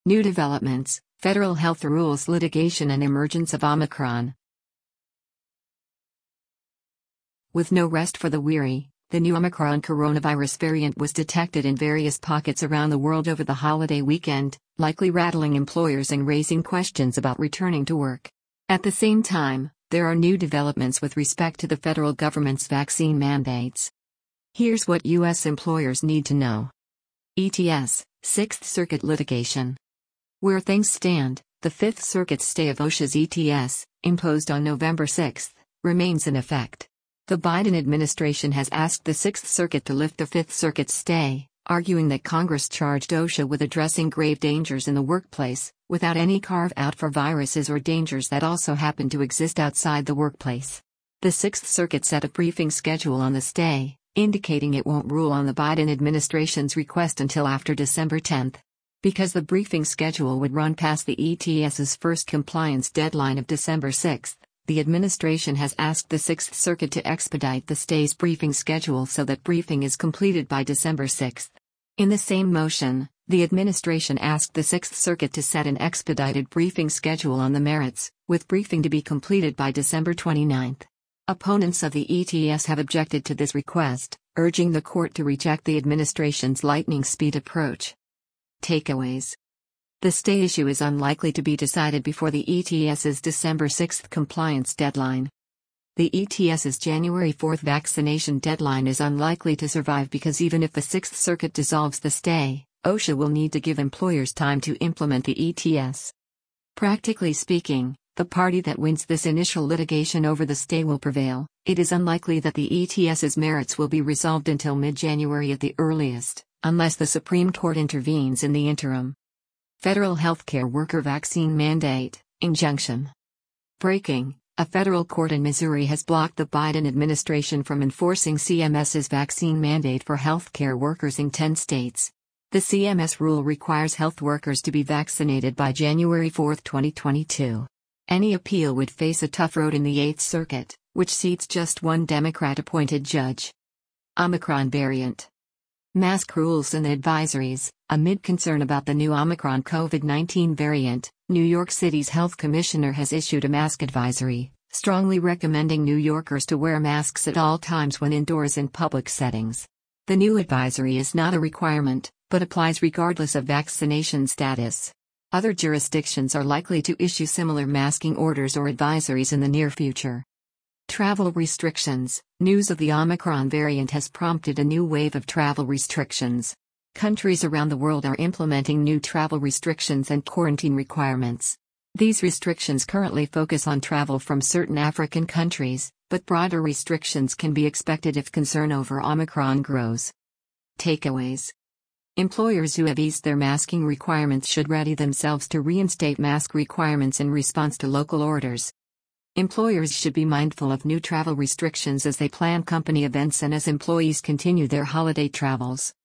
New developments, federal health rules litigation and emergence of Omicron. With no rest for the weary, the new Omicron coronavirus variant was detected in various pockets around the world over the holiday weekend, likely rattling employers and raising questions about returning to work. At the same time, there are new developments with respect to the federal government's vaccine mandates. Here's what U.S. employers need to know. ETS, Sixth Circuit litigation. Where things stand, the Fifth Circuit's stay of OSHA's ETS, imposed on November 6, remains in effect. The Biden administration has asked the Sixth Circuit to lift the Fifth Circuit's stay, arguing that Congress charged OSHA with addressing grave dangers in the workplace, without any carve-out for viruses or dangers that also happen to exist outside the workplace. The Sixth Circuit set a briefing schedule on the stay, indicating it won't rule on the Biden administration's request until after December 10. Because the briefing schedule would run past the ETS's first compliance deadline of December 6, the administration has asked the Sixth Circuit to expedite the stay's briefing schedule so that briefing is completed by December 6. In the same motion, the administration asked the Sixth Circuit to set an expedited briefing schedule on the merits, with briefing to be completed by December 29. Opponents of the ETS have objected to this request, urging the court to reject the administration's lightning speed approach. Takeaways. The stay issue is unlikely to be decided before the ETS's December 6 compliance deadline. The ETS's January 4 vaccination deadline is unlikely to survive because even if the Sixth Circuit dissolves the stay, OSHA will need to give employers time to implement the ETS. Practically speaking, the party that wins this initial litigation over the stay will prevail. It is unlikely that the ETS's merits will be resolved until mid-January at the earliest, unless the Supreme Court intervenes in the interim. Federal healthcare worker vaccine mandate, injunction. Breaking: a federal court in Missouri has blocked the Biden administration from enforcing CMS's vaccine mandate for healthcare workers in 10 states. The CMS rule requires health workers to be vaccinated by January 4, 2022. Any appeal would face a tough road in the Eighth Circuit, which seats just one Democrat-appointed judge. Omicron variant. Mask rules and advisories. Amid concern about the new Omicron COVID-19 variant, New York City's health commissioner has issued a mask advisory, strongly recommending New Yorkers to wear masks at all times when indoors in public settings. The new advisory is not a requirement, but applies regardless of vaccination status. Other jurisdictions are likely to issue similar masking orders or advisories in the near future. Travel restrictions. News of the Omicron variant has prompted a new wave of travel restrictions. Countries around the world are implementing new travel restrictions and quarantine requirements. These restrictions currently focus on travel from certain African countries, but broader restrictions can be expected if concern over Omicron grows. Takeaways. Employers who have eased their masking requirements should ready themselves to reinstate mask requirements in response to local orders. Employers should be mindful of new travel restrictions as they plan company events and as employees continue their holiday travels.